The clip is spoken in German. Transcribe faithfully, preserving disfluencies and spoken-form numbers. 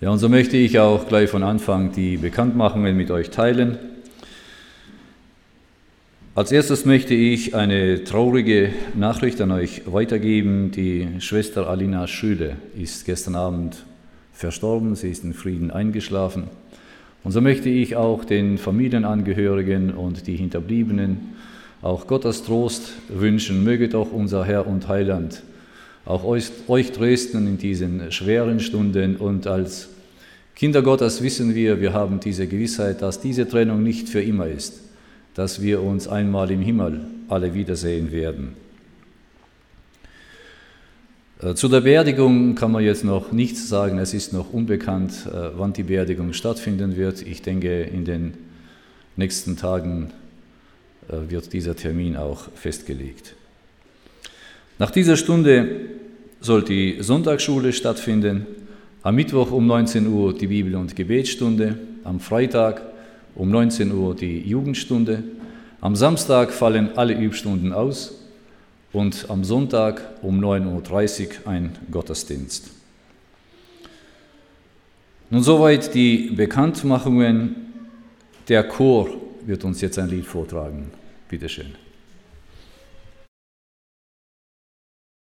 Ja, und so möchte ich auch gleich von Anfang die Bekanntmachungen mit euch teilen. Als erstes möchte ich eine traurige Nachricht an euch weitergeben. Die Schwester Alina Schüle ist gestern Abend verstorben, sie ist in Frieden eingeschlafen. Und so möchte ich auch den Familienangehörigen und die Hinterbliebenen auch Gottes Trost wünschen. Möge doch unser Herr und Heiland auch euch, euch trösten in diesen schweren Stunden. Und als Kinder Gottes wissen wir, wir haben diese Gewissheit, dass diese Trennung nicht für immer ist, dass wir uns einmal im Himmel alle wiedersehen werden. Zu der Beerdigung kann man jetzt noch nichts sagen. Es ist noch unbekannt, wann die Beerdigung stattfinden wird. Ich denke, in den nächsten Tagen wird dieser Termin auch festgelegt. Nach dieser Stunde soll die Sonntagsschule stattfinden. Am Mittwoch um neunzehn Uhr die Bibel- und Gebetsstunde. Am Freitag um neunzehn Uhr die Jugendstunde. Am Samstag fallen alle Übstunden aus. Und am Sonntag um neun Uhr dreißig ein Gottesdienst. Nun soweit die Bekanntmachungen. Der Chor wird uns jetzt ein Lied vortragen. Bitte schön.